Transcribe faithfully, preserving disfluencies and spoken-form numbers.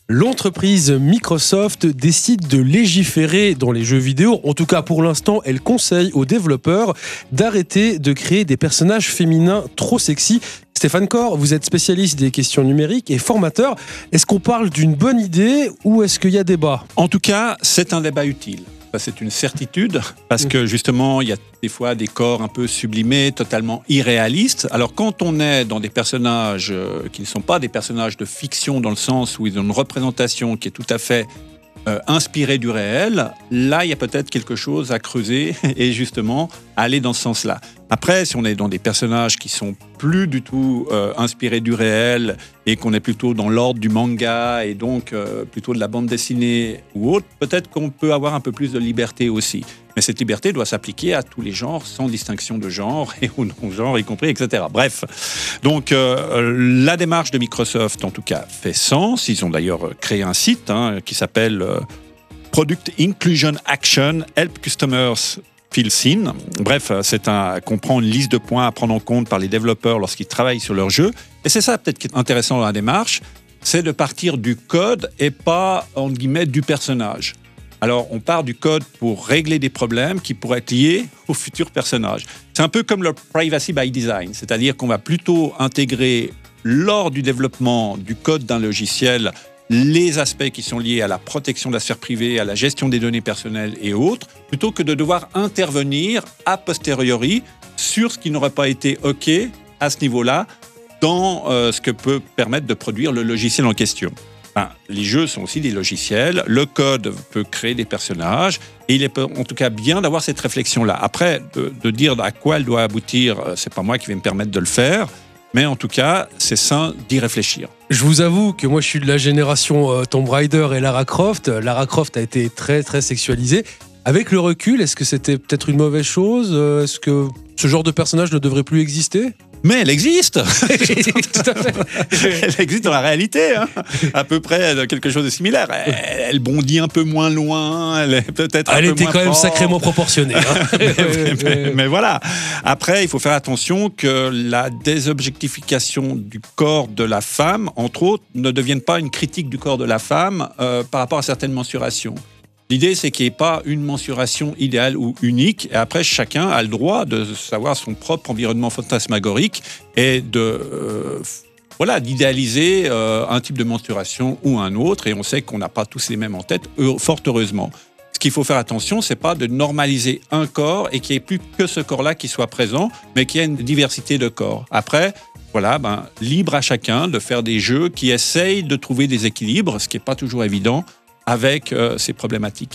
L'entreprise Microsoft décide de légiférer dans les jeux vidéo. En tout cas, pour l'instant, elle conseille aux développeurs d'arrêter de créer des personnages féminins trop sexy. Stéphane Corr, vous êtes spécialiste des questions numériques et formateur. Est-ce qu'on parle d'une bonne idée ou est-ce qu'il y a débat ? En tout cas, c'est un débat utile. C'est une certitude parce que justement, il y a des fois des corps un peu sublimés, totalement irréalistes. Alors quand on est dans des personnages qui ne sont pas des personnages de fiction dans le sens où ils ont une représentation qui est tout à fait euh, inspirée du réel, là, il y a peut-être quelque chose à creuser et justement aller dans ce sens-là. Après, si on est dans des personnages qui sont plus du tout euh, inspirés du réel et qu'on est plutôt dans l'ordre du manga et donc euh, plutôt de la bande dessinée ou autre, peut-être qu'on peut avoir un peu plus de liberté aussi. Mais cette liberté doit s'appliquer à tous les genres, sans distinction de genre et au non-genre y compris, et cetera. Bref, donc euh, la démarche de Microsoft, en tout cas, fait sens. Ils ont d'ailleurs créé un site hein, qui s'appelle euh, Product Inclusion Action Help Customers Feel Seen. Bref, c'est un comprend une liste de points à prendre en compte par les développeurs lorsqu'ils travaillent sur leur jeu. Et c'est ça peut-être qui est intéressant dans la démarche, c'est de partir du code et pas, entre guillemets, du personnage. Alors, on part du code pour régler des problèmes qui pourraient être liés au futur personnage. C'est un peu comme le privacy by design, c'est-à-dire qu'on va plutôt intégrer lors du développement du code d'un logiciel les aspects qui sont liés à la protection de la sphère privée, à la gestion des données personnelles et autres, plutôt que de devoir intervenir a posteriori sur ce qui n'aurait pas été OK à ce niveau-là dans euh, ce que peut permettre de produire le logiciel en question. Enfin, les jeux sont aussi des logiciels, le code peut créer des personnages et il est en tout cas bien d'avoir cette réflexion-là. Après, de, de dire à quoi elle doit aboutir, c'est pas moi qui vais me permettre de le faire. Mais en tout cas, c'est sain d'y réfléchir. Je vous avoue que moi, je suis de la génération euh, Tomb Raider et Lara Croft. Lara Croft a été très, très sexualisée. Avec le recul, est-ce que c'était peut-être une mauvaise chose ? Est-ce que ce genre de personnage ne devrait plus exister ? Mais elle existe. Tout à fait. Elle existe dans la réalité, hein. À peu près quelque chose de similaire. Elle, elle bondit un peu moins loin, elle est peut-être un elle peu était moins quand même forte. sacrément proportionnée. Hein. mais, mais, mais, mais voilà. Après, il faut faire attention que la désobjectification du corps de la femme, entre autres, ne devienne pas une critique du corps de la femme euh, par rapport à certaines mensurations. L'idée, c'est qu'il n'y ait pas une mensuration idéale ou unique. Et après, chacun a le droit de savoir son propre environnement fantasmagorique et de, euh, voilà, d'idéaliser euh, un type de mensuration ou un autre. Et on sait qu'on n'a pas tous les mêmes en tête, fort heureusement. Ce qu'il faut faire attention, c'est pas de normaliser un corps et qu'il n'y ait plus que ce corps-là qui soit présent, mais qu'il y ait une diversité de corps. Après, voilà, ben, libre à chacun de faire des jeux qui essayent de trouver des équilibres, ce qui n'est pas toujours évident, avec euh, ces problématiques.